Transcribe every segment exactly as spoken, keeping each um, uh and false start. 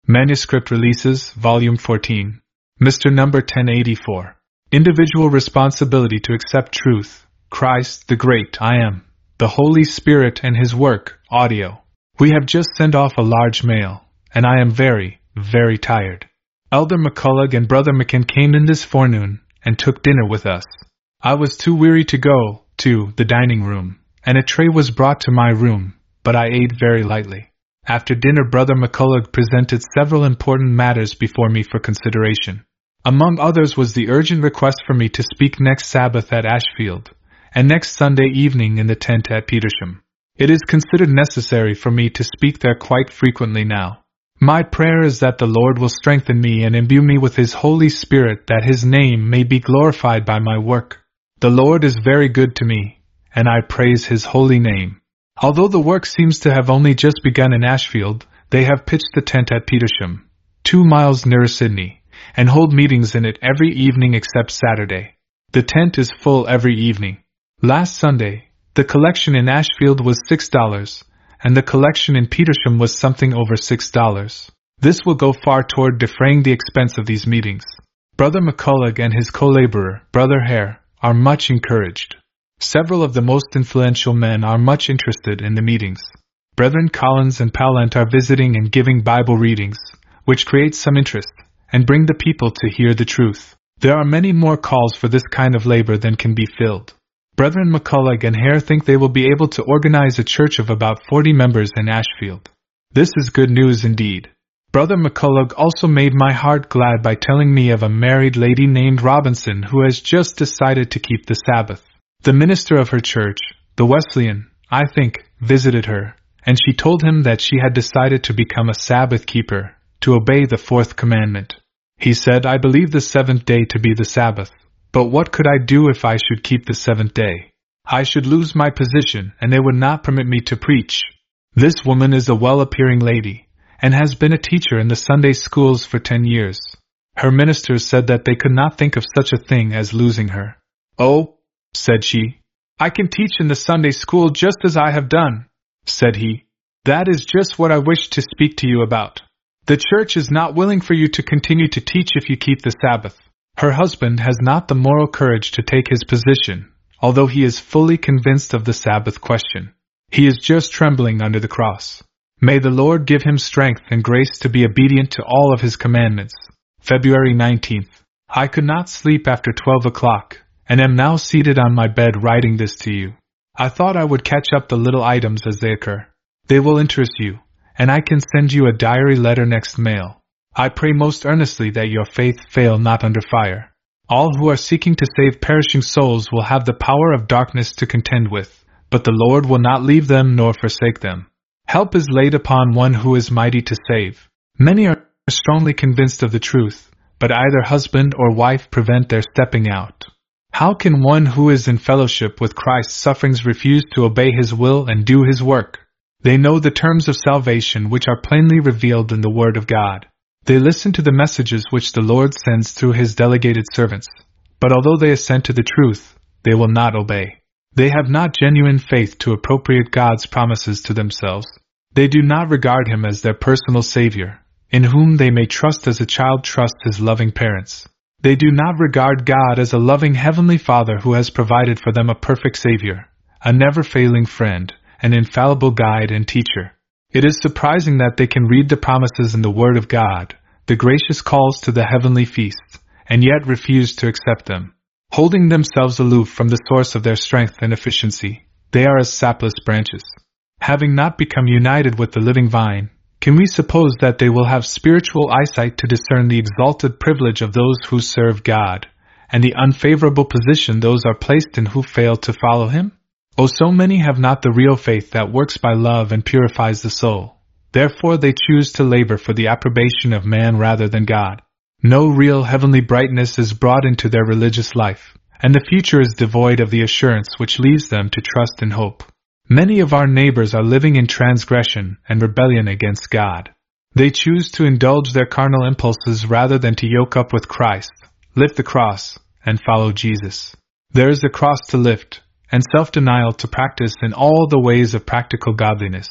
Manuscript Releases, Volume fourteen. Mister Number ten eighty-four. Individual Responsibility to Accept Truth, Christ, the Great I Am, the Holy Spirit and His Work, audio. We have just sent off a large mail, and I am very, very tired. Elder McCulloch and Brother McKen came in this forenoon and took dinner with us. I was too weary to go to the dining room, and a tray was brought to my room, but I ate very lightly. After dinner, Brother McCulloch presented several important matters before me for consideration. Among others was the urgent request for me to speak next Sabbath at Ashfield, and next Sunday evening in the tent at Petersham. It is considered necessary for me to speak there quite frequently now. My prayer is that the Lord will strengthen me and imbue me with His Holy Spirit, that His name may be glorified by my work. The Lord is very good to me, and I praise His holy name. Although the work seems to have only just begun in Ashfield, they have pitched the tent at Petersham, two miles nearer Sydney, and hold meetings in it every evening except Saturday. The tent is full every evening. Last Sunday, the collection in Ashfield was six dollars, and the collection in Petersham was something over six dollars. This will go far toward defraying the expense of these meetings. Brother McCulloch and his co-laborer, Brother Hare, are much encouraged. Several of the most influential men are much interested in the meetings. Brethren Collins and Pallant are visiting and giving Bible readings, which creates some interest, and bring the people to hear the truth. There are many more calls for this kind of labor than can be filled. Brethren McCulloch and Hare think they will be able to organize a church of about forty members in Ashfield. This is good news indeed. Brother McCulloch also made my heart glad by telling me of a married lady named Robinson who has just decided to keep the Sabbath. The minister of her church, the Wesleyan, I think, visited her, and she told him that she had decided to become a Sabbath keeper, to obey the fourth commandment. He said, "I believe the seventh day to be the Sabbath. But what could I do if I should keep the seventh day? I should lose my position, and they would not permit me to preach." This woman is a well-appearing lady, and has been a teacher in the Sunday schools for ten years. Her ministers said that they could not think of such a thing as losing her. "Oh," said she, "I can teach in the Sunday school just as I have done," said he. "That is just what I wished to speak to you about. The church is not willing for you to continue to teach if you keep the Sabbath." Her husband has not the moral courage to take his position, although he is fully convinced of the Sabbath question. He is just trembling under the cross. May the Lord give him strength and grace to be obedient to all of His commandments. February nineteenth. I could not sleep after twelve o'clock, and am now seated on my bed writing this to you. I thought I would catch up the little items as they occur. They will interest you, and I can send you a diary letter next mail. I pray most earnestly that your faith fail not under fire. All who are seeking to save perishing souls will have the power of darkness to contend with, but the Lord will not leave them nor forsake them. Help is laid upon one who is mighty to save. Many are strongly convinced of the truth, but either husband or wife prevent their stepping out. How can one who is in fellowship with Christ's sufferings refuse to obey His will and do His work? They know the terms of salvation which are plainly revealed in the Word of God. They listen to the messages which the Lord sends through His delegated servants, but although they assent to the truth, they will not obey. They have not genuine faith to appropriate God's promises to themselves. They do not regard Him as their personal Savior, in whom they may trust as a child trusts his loving parents. They do not regard God as a loving Heavenly Father who has provided for them a perfect Savior, a never-failing friend, an infallible guide and teacher. It is surprising that they can read the promises in the Word of God, the gracious calls to the heavenly feast, and yet refuse to accept them. Holding themselves aloof from the source of their strength and efficiency, they are as sapless branches. Having not become united with the living vine, can we suppose that they will have spiritual eyesight to discern the exalted privilege of those who serve God, and the unfavorable position those are placed in who fail to follow Him? Oh, so many have not the real faith that works by love and purifies the soul. Therefore they choose to labor for the approbation of man rather than God. No real heavenly brightness is brought into their religious life, and the future is devoid of the assurance which leads them to trust and hope. Many of our neighbors are living in transgression and rebellion against God. They choose to indulge their carnal impulses rather than to yoke up with Christ, lift the cross, and follow Jesus. There is a cross to lift, and self-denial to practice in all the ways of practical godliness.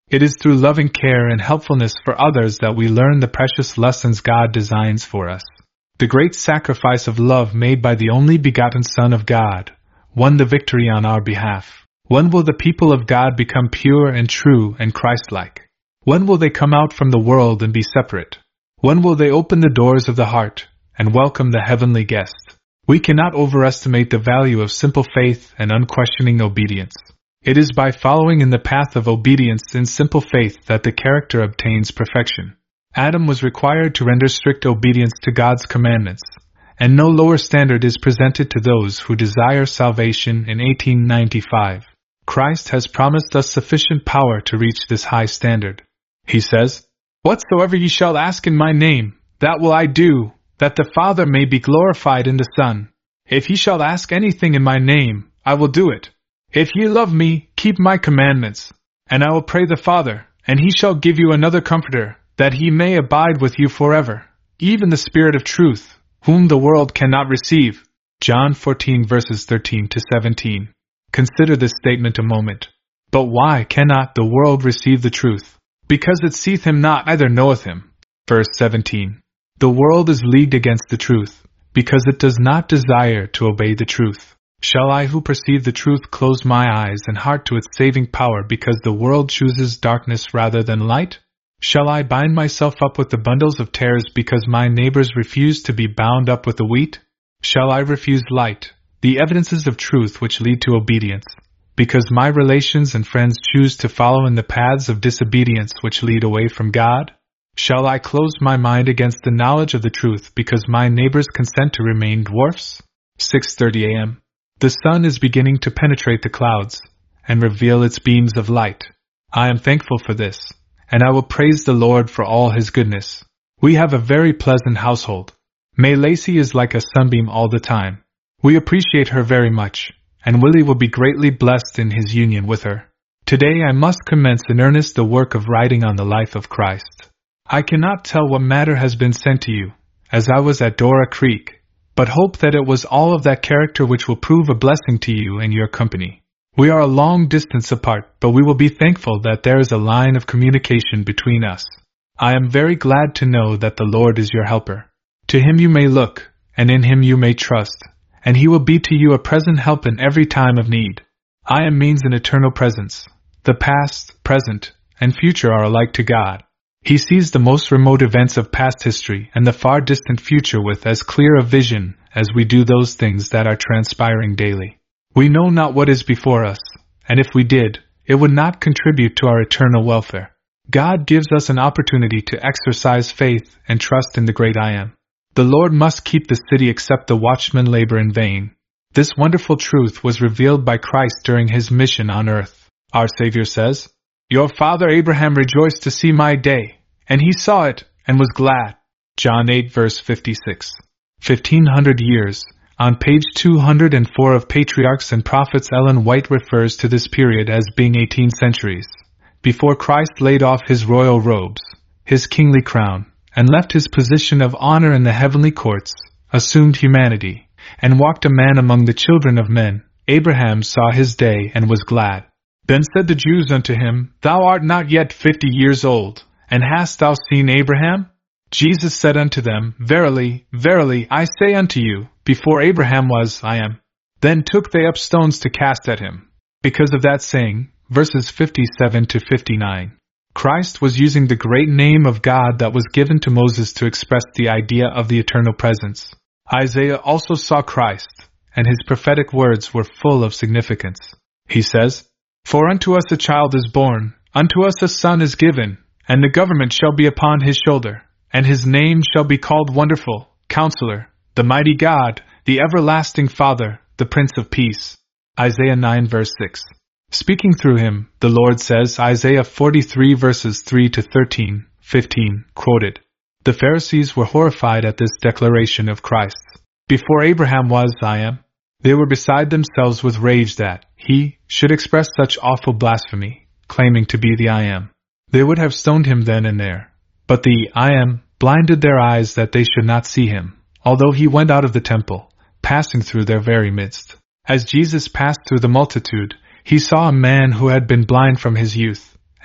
It is through loving care and helpfulness for others that we learn the precious lessons God designs for us. The great sacrifice of love made by the only begotten Son of God won the victory on our behalf. When will the people of God become pure and true and Christ-like? When will they come out from the world and be separate? When will they open the doors of the heart and welcome the heavenly guest? We cannot overestimate the value of simple faith and unquestioning obedience. It is by following in the path of obedience in simple faith that the character obtains perfection. Adam was required to render strict obedience to God's commandments, and no lower standard is presented to those who desire salvation in eighteen ninety-five. Christ has promised us sufficient power to reach this high standard. He says, "Whatsoever ye shall ask in my name, that will I do, that the Father may be glorified in the Son. If ye shall ask anything in my name, I will do it. If ye love me, keep my commandments. And I will pray the Father, and he shall give you another Comforter, that he may abide with you forever, even the Spirit of truth, whom the world cannot receive." John fourteen verses thirteen to seventeen. Consider this statement a moment. But why cannot the world receive the truth? Because it seeth him not, neither knoweth him. Verse seventeen. The world is leagued against the truth, because it does not desire to obey the truth. Shall I who perceive the truth close my eyes and heart to its saving power because the world chooses darkness rather than light? Shall I bind myself up with the bundles of tares because my neighbors refuse to be bound up with the wheat? Shall I refuse light, the evidences of truth which lead to obedience, because my relations and friends choose to follow in the paths of disobedience which lead away from God? Shall I close my mind against the knowledge of the truth because my neighbors consent to remain dwarfs? six thirty a m The sun is beginning to penetrate the clouds and reveal its beams of light. I am thankful for this, and I will praise the Lord for all his goodness. We have a very pleasant household. May Lacey is like a sunbeam all the time. We appreciate her very much, and Willie will be greatly blessed in his union with her. Today I must commence in earnest the work of writing on the life of Christ. I cannot tell what matter has been sent to you, as I was at Dora Creek, but hope that it was all of that character which will prove a blessing to you and your company. We are a long distance apart, but we will be thankful that there is a line of communication between us. I am very glad to know that the Lord is your helper. To him you may look, and in him you may trust, and he will be to you a present help in every time of need. I am means an eternal presence. The past, present, and future are alike to God. He sees the most remote events of past history and the far distant future with as clear a vision as we do those things that are transpiring daily. We know not what is before us, and if we did, it would not contribute to our eternal welfare. God gives us an opportunity to exercise faith and trust in the great I Am. The Lord must keep the city except the watchmen labor in vain. This wonderful truth was revealed by Christ during his mission on earth. Our Savior says, "Your father Abraham rejoiced to see my day, and he saw it, and was glad." John eight verse fifty-six. Fifteen hundred years. On page two hundred four of Patriarchs and Prophets, Ellen White refers to this period as being eighteen centuries. Before Christ laid off his royal robes, his kingly crown, and left his position of honor in the heavenly courts, assumed humanity, and walked a man among the children of men, Abraham saw his day and was glad. Then said the Jews unto him, "Thou art not yet fifty years old, and hast thou seen Abraham?" Jesus said unto them, "Verily, verily, I say unto you, before Abraham was, I am." Then took they up stones to cast at him. Because of that saying, verses fifty-seven to fifty-nine. Christ was using the great name of God that was given to Moses to express the idea of the eternal presence. Isaiah also saw Christ, and his prophetic words were full of significance. He says, "For unto us a child is born, unto us a son is given, and the government shall be upon his shoulder, and his name shall be called Wonderful, Counselor, the Mighty God, the Everlasting Father, the Prince of Peace." Isaiah nine verse six. Speaking through him, the Lord says, Isaiah forty-three verses three to thirteen, fifteen, quoted. The Pharisees were horrified at this declaration of Christ. Before Abraham was, I am. They were beside themselves with rage that he should express such awful blasphemy, claiming to be the I Am. They would have stoned him then and there. But the I Am blinded their eyes that they should not see him, although he went out of the temple, passing through their very midst. As Jesus passed through the multitude, he saw a man who had been blind from his youth,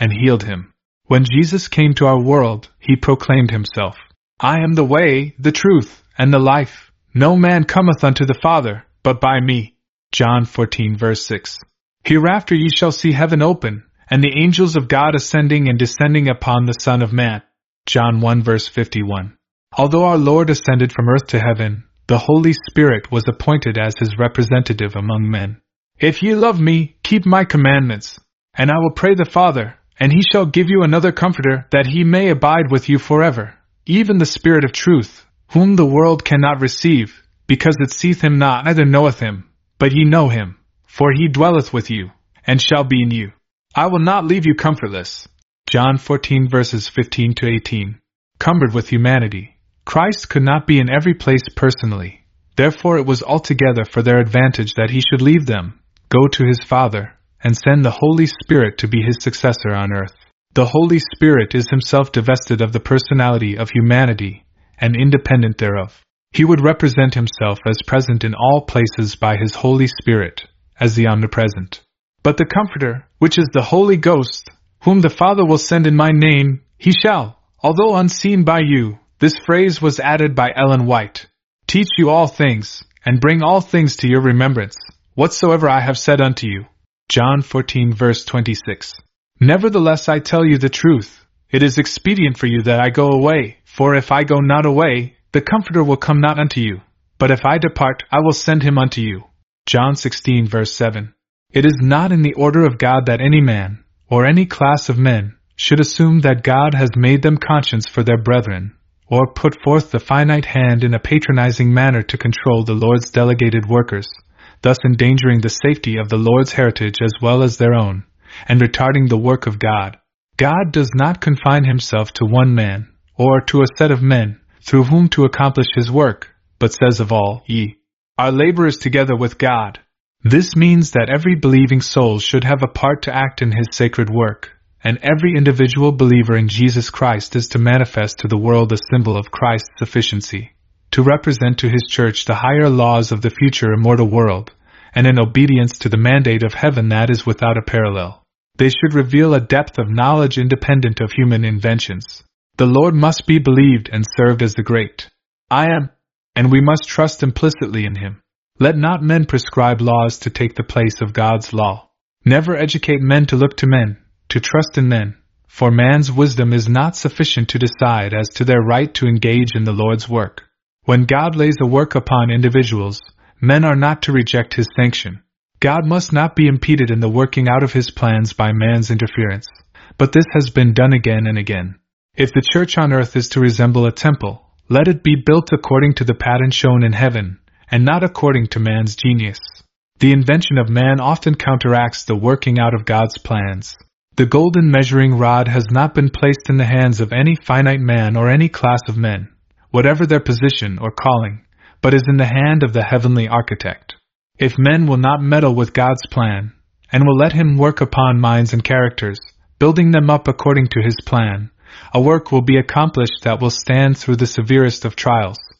and healed him. When Jesus came to our world, he proclaimed himself, I am the way, the truth, and the life. No man cometh unto the Father, but by me. John fourteen verse six. Hereafter ye shall see heaven open, and the angels of God ascending and descending upon the Son of Man. John one verse fifty-one. Although our Lord ascended from earth to heaven, the Holy Spirit was appointed as his representative among men. If ye love me, keep my commandments, and I will pray the Father, and he shall give you another Comforter, that he may abide with you forever, even the Spirit of truth, whom the world cannot receive, because it seeth him not, neither knoweth him. But ye know him, for he dwelleth with you, and shall be in you. I will not leave you comfortless. John fourteen verses fifteen to eighteen. Cumbered with humanity, Christ could not be in every place personally. Therefore it was altogether for their advantage that he should leave them, go to his Father, and send the Holy Spirit to be his successor on earth. The Holy Spirit is himself divested of the personality of humanity, and independent thereof. He would represent himself as present in all places by his Holy Spirit, as the omnipresent. But the Comforter, which is the Holy Ghost, whom the Father will send in my name, he shall, although unseen by you, this phrase was added by Ellen White, teach you all things, and bring all things to your remembrance, whatsoever I have said unto you. John fourteen verse twenty-six. Nevertheless I tell you the truth, it is expedient for you that I go away, for if I go not away, the Comforter will come not unto you, but if I depart, I will send him unto you. John sixteen verse seven. It is not in the order of God that any man, or any class of men, should assume that God has made them conscience for their brethren, or put forth the finite hand in a patronizing manner to control the Lord's delegated workers, thus endangering the safety of the Lord's heritage as well as their own, and retarding the work of God. God does not confine himself to one man, or to a set of men, through whom to accomplish his work, but says of all, ye are laborers together with God. This means that every believing soul should have a part to act in his sacred work, and every individual believer in Jesus Christ is to manifest to the world a symbol of Christ's sufficiency, to represent to his church the higher laws of the future immortal world, and in obedience to the mandate of heaven that is without a parallel. They should reveal a depth of knowledge independent of human inventions. The Lord must be believed and served as the great I Am, and we must trust implicitly in him. Let not men prescribe laws to take the place of God's law. Never educate men to look to men, to trust in men, for man's wisdom is not sufficient to decide as to their right to engage in the Lord's work. When God lays a work upon individuals, men are not to reject his sanction. God must not be impeded in the working out of his plans by man's interference, but this has been done again and again. If the church on earth is to resemble a temple, let it be built according to the pattern shown in heaven, and not according to man's genius. The invention of man often counteracts the working out of God's plans. The golden measuring rod has not been placed in the hands of any finite man or any class of men, whatever their position or calling, but is in the hand of the heavenly architect. If men will not meddle with God's plan, and will let him work upon minds and characters, building them up according to his plan, a work will be accomplished that will stand through the severest of trials.